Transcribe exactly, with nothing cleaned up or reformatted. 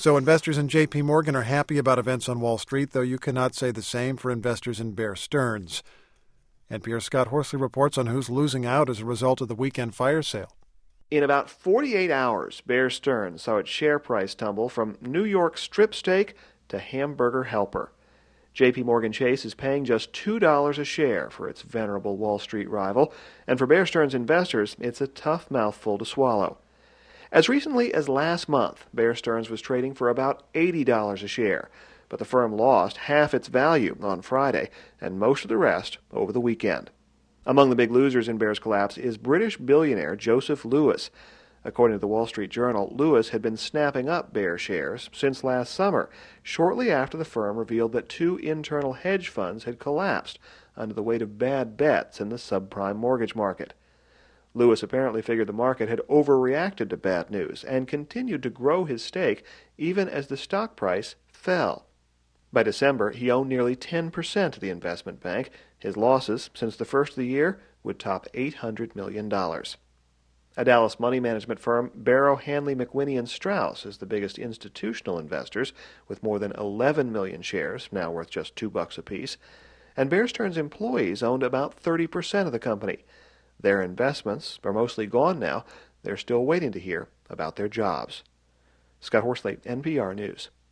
So investors in J P Morgan are happy about events on Wall Street, though you cannot say the same for investors in Bear Stearns. N P R's Scott Horsley reports on who's losing out as a result of the weekend fire sale. In about forty-eight hours, Bear Stearns saw its share price tumble from New York strip steak to hamburger helper. J P Morgan Chase is paying just two dollars a share for its venerable Wall Street rival, and for Bear Stearns investors, it's a tough mouthful to swallow. As recently as last month, Bear Stearns was trading for about eighty dollars a share, but the firm lost half its value on Friday and most of the rest over the weekend. Among the big losers in Bear's collapse is British billionaire Joseph Lewis. According to the Wall Street Journal, Lewis had been snapping up Bear shares since last summer, shortly after the firm revealed that two internal hedge funds had collapsed under the weight of bad bets in the subprime mortgage market. Lewis apparently figured the market had overreacted to bad news and continued to grow his stake even as the stock price fell. By December, he owned nearly ten percent of the investment bank. His losses since the first of the year would top eight hundred million dollars. A Dallas money management firm, Barrow Hanley McWhinney and Strauss, is the biggest institutional investors, with more than eleven million shares, now worth just two bucks apiece. And Bear Stearns employees owned about thirty percent of the company. Their investments are mostly gone now. They're still waiting to hear about their jobs. Scott Horsley, N P R News.